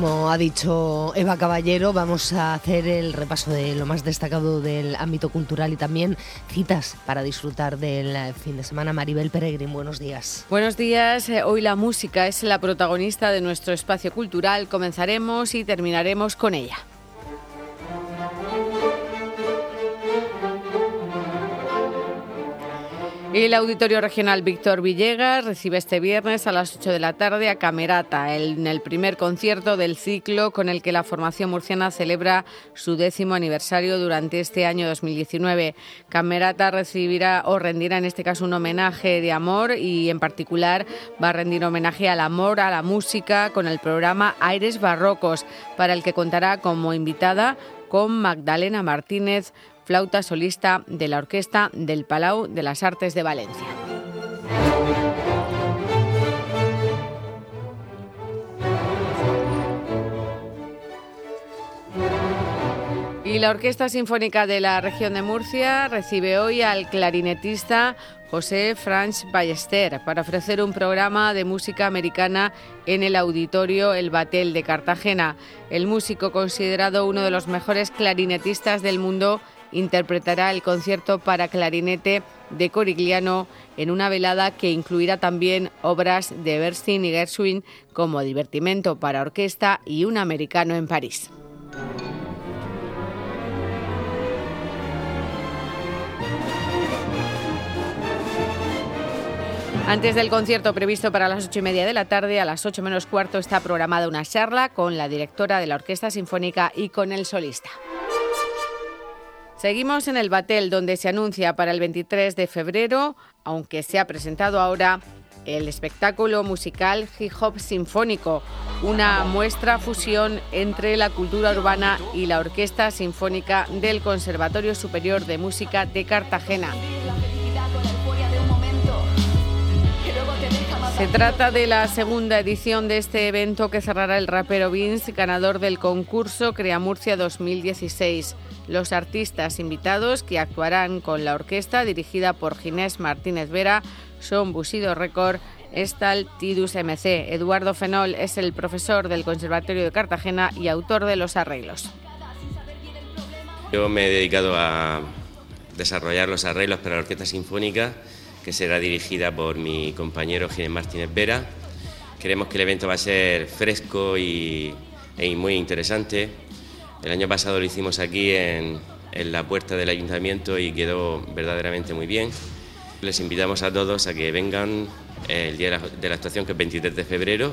como ha dicho Eva Caballero, vamos a hacer el repaso de lo más destacado del ámbito cultural y también citas para disfrutar del fin de semana. Maribel Peregrín, buenos días. Buenos días. Hoy la música es la protagonista de nuestro espacio cultural. Comenzaremos y terminaremos con ella. El Auditorio Regional Víctor Villegas recibe este viernes a las 8 de la tarde a Camerata, en el primer concierto del ciclo con el que la formación murciana celebra su 10º aniversario durante este año 2019. Camerata recibirá o rendirá en este caso un homenaje de amor y en particular va a rendir homenaje al amor, a la música con el programa Aires Barrocos, para el que contará como invitada con Magdalena Martínez, flauta solista de la Orquesta del Palau de las Artes de Valencia. Y la Orquesta Sinfónica de la Región de Murcia recibe hoy al clarinetista José Franch Ballester para ofrecer un programa de música americana en el Auditorio El Batel de Cartagena. El músico, considerado uno de los mejores clarinetistas del mundo, interpretará el concierto para clarinete de Corigliano en una velada que incluirá también obras de Bernstein y Gershwin como Divertimento para orquesta y Un americano en París. Antes del concierto previsto para las 8:30 de la tarde, a las 8 menos cuarto está programada una charla con la directora de la Orquesta Sinfónica y con el solista. Seguimos en el Batel, donde se anuncia para el 23 de febrero, aunque se ha presentado ahora, el espectáculo musical Hip Hop Sinfónico, una muestra fusión entre la cultura urbana y la Orquesta Sinfónica del Conservatorio Superior de Música de Cartagena. Se trata de la segunda edición de este evento que cerrará el rapero Vince, ganador del concurso Crea Murcia 2016. Los artistas invitados que actuarán con la orquesta dirigida por Ginés Martínez Vera son Busido Record, Estal, Tidus MC. Eduardo Fenol es el profesor del Conservatorio de Cartagena y autor de los arreglos. Yo me he dedicado a desarrollar los arreglos para la Orquesta Sinfónica, que será dirigida por mi compañero Ginés Martínez Vera. Creemos que el evento va a ser fresco y muy interesante. El año pasado lo hicimos aquí en la puerta del ayuntamiento y quedó verdaderamente muy bien. Les invitamos a todos a que vengan el día de la actuación, que es 23 de febrero.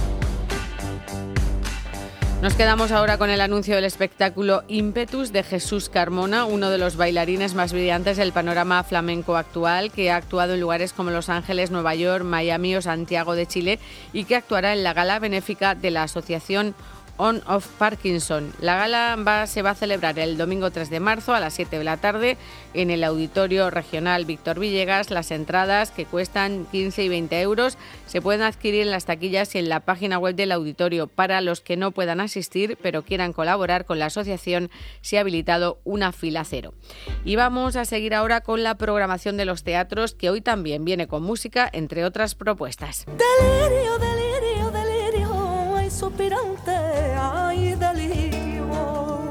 Nos quedamos ahora con el anuncio del espectáculo Ímpetus de Jesús Carmona, uno de los bailarines más brillantes del panorama flamenco actual, que ha actuado en lugares como Los Ángeles, Nueva York, Miami o Santiago de Chile y que actuará en la gala benéfica de la asociación On of Parkinson. La gala se va a celebrar el domingo 3 de marzo a las 7 de la tarde en el Auditorio Regional Víctor Villegas. Las entradas, que cuestan 15 y 20 euros, se pueden adquirir en las taquillas y en la página web del auditorio. Para los que no puedan asistir pero quieran colaborar con la asociación, se ha habilitado una fila cero. Y vamos a seguir ahora con la programación de los teatros, que hoy también viene con música, entre otras propuestas. Delirio, delirio, delirio, ay, suspirante, ay, delirio,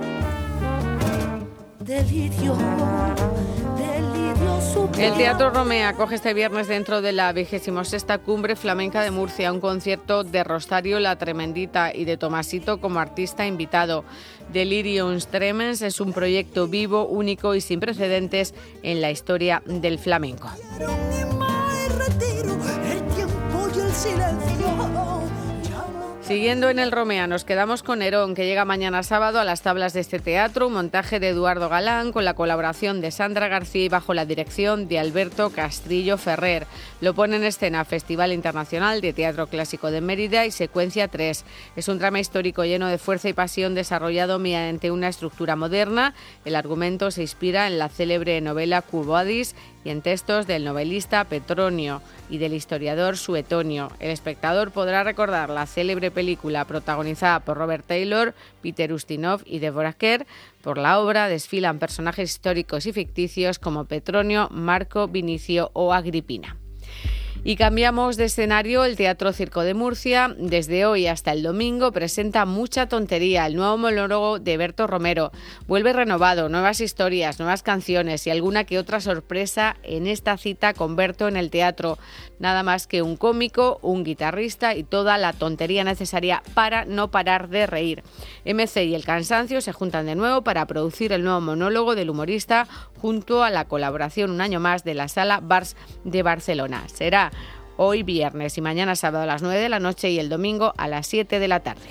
delirio, delirio, suspirante. El Teatro Romea acoge este viernes, dentro de la 26ª Cumbre Flamenca de Murcia, un concierto de Rosario La Tremendita y de Tomasito como artista invitado. Deliriums Tremens es un proyecto vivo, único y sin precedentes en la historia del flamenco. Siguiendo en el Romea, nos quedamos con Herón, que llega mañana sábado a las tablas de este teatro, un montaje de Eduardo Galán con la colaboración de Sandra García y bajo la dirección de Alberto Castrillo Ferrer. Lo pone en escena Festival Internacional de Teatro Clásico de Mérida y Secuencia 3. Es un drama histórico lleno de fuerza y pasión, desarrollado mediante una estructura moderna. El argumento se inspira en la célebre novela Quo Vadis y en textos del novelista Petronio y del historiador Suetonio. El espectador podrá recordar la célebre película protagonizada por Robert Taylor, Peter Ustinov y Deborah Kerr. Por la obra desfilan personajes históricos y ficticios como Petronio, Marco, Vinicio o Agripina. Y cambiamos de escenario. El Teatro Circo de Murcia, desde hoy hasta el domingo, presenta Mucha tontería, el nuevo monólogo de Berto Romero. Vuelve renovado, nuevas historias, nuevas canciones y alguna que otra sorpresa en esta cita con Berto en el teatro. Nada más que un cómico, un guitarrista y toda la tontería necesaria para no parar de reír. MC y El Cansancio se juntan de nuevo para producir el nuevo monólogo del humorista junto a la colaboración un año más de la Sala Bars de Barcelona. Será hoy viernes y mañana sábado a las 9 de la noche y el domingo a las 7 de la tarde.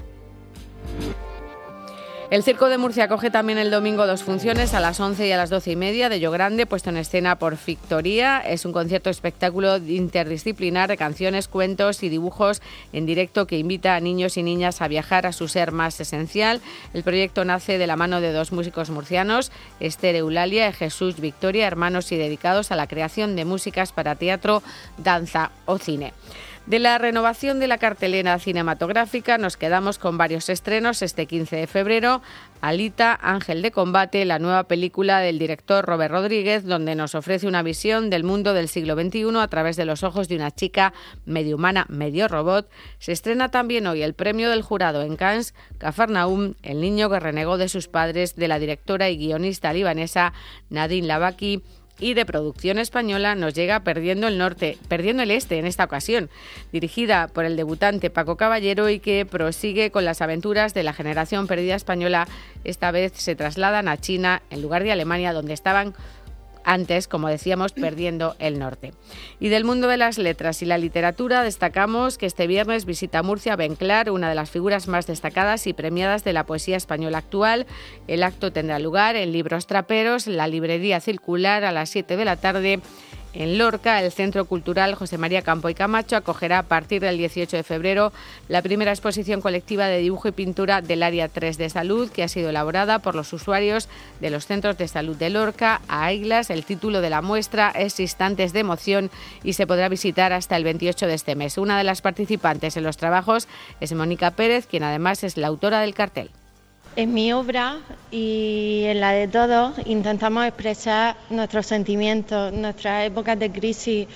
El Circo de Murcia acoge también el domingo 2 funciones, a las 11 y a las 12:30, de Yo Grande, puesto en escena por Fictoría. Es un concierto espectáculo interdisciplinar de canciones, cuentos y dibujos en directo que invita a niños y niñas a viajar a su ser más esencial. El proyecto nace de la mano de 2 músicos murcianos, Esther Eulalia y Jesús Victoria, hermanos y dedicados a la creación de músicas para teatro, danza o cine. De la renovación de la cartelera cinematográfica nos quedamos con varios estrenos este 15 de febrero. Alita, Ángel de Combate, la nueva película del director Robert Rodríguez, donde nos ofrece una visión del mundo del siglo XXI a través de los ojos de una chica medio humana, medio robot. Se estrena también hoy el premio del jurado en Cannes, Cafarnaum, el niño que renegó de sus padres, de la directora y guionista libanesa Nadine Labaki. Y de producción española nos llega Perdiendo el Este en esta ocasión, dirigida por el debutante Paco Caballero y que prosigue con las aventuras de la generación perdida española. Esta vez se trasladan a China en lugar de Alemania, donde estaban antes, como decíamos, perdiendo el norte. Y del mundo de las letras y la literatura destacamos que este viernes visita Murcia Ben Clar, una de las figuras más destacadas y premiadas de la poesía española actual. El acto tendrá lugar en Libros Traperos, la librería Circular, a las 7 de la tarde. En Lorca, el Centro Cultural José María Campo y Camacho acogerá a partir del 18 de febrero la primera exposición colectiva de dibujo y pintura del Área 3 de Salud, que ha sido elaborada por los usuarios de los centros de salud de Lorca a Aiglas. El título de la muestra es Instantes de Emoción y se podrá visitar hasta el 28 de este mes. Una de las participantes en los trabajos es Mónica Pérez, quien además es la autora del cartel. En mi obra y en la de todos intentamos expresar nuestros sentimientos, nuestras épocas de crisis,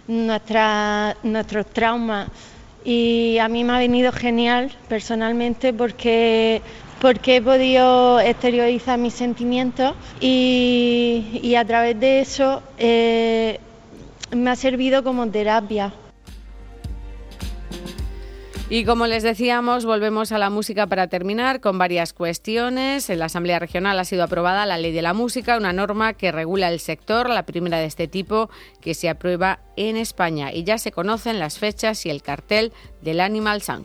nuestros traumas, y a mí me ha venido genial personalmente porque he podido exteriorizar mis sentimientos y a través de eso me ha servido como terapia. Y como les decíamos, volvemos a la música para terminar con varias cuestiones. En la Asamblea Regional ha sido aprobada la Ley de la Música, una norma que regula el sector, la primera de este tipo que se aprueba en España. Y ya se conocen las fechas y el cartel del Animal Sound.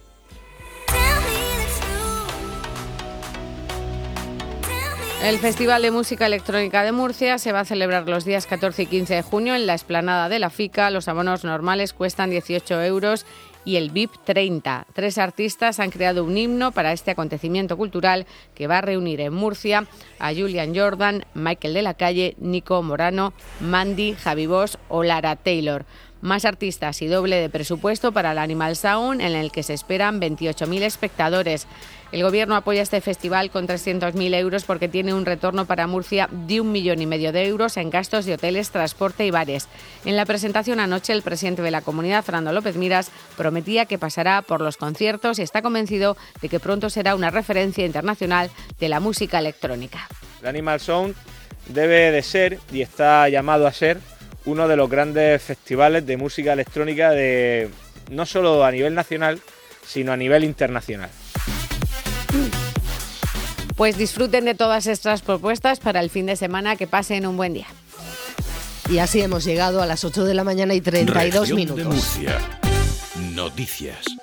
El Festival de Música Electrónica de Murcia se va a celebrar los días 14 y 15 de junio en la explanada de la FICA. Los abonos normales cuestan 18 euros y el VIP 30. 3 artistas han creado un himno para este acontecimiento cultural que va a reunir en Murcia a Julian Jordan, Michael de la Calle, Nico Morano, Mandy, Javi Bosch o Lara Taylor. Más artistas y doble de presupuesto para el Animal Sound, en el que se esperan 28.000 espectadores. El Gobierno apoya este festival con 300.000 euros porque tiene un retorno para Murcia de 1,5 millones de euros en gastos de hoteles, transporte y bares. En la presentación anoche, el presidente de la comunidad, Fernando López Miras, prometía que pasará por los conciertos y está convencido de que pronto será una referencia internacional de la música electrónica. El Animal Sound debe de ser, y está llamado a ser, uno de los grandes festivales de música electrónica no solo a nivel nacional, sino a nivel internacional. Pues disfruten de todas estas propuestas para el fin de semana, que pasen un buen día. Y así hemos llegado a las 8 de la mañana y 32 Región minutos. de Murcia. Noticias.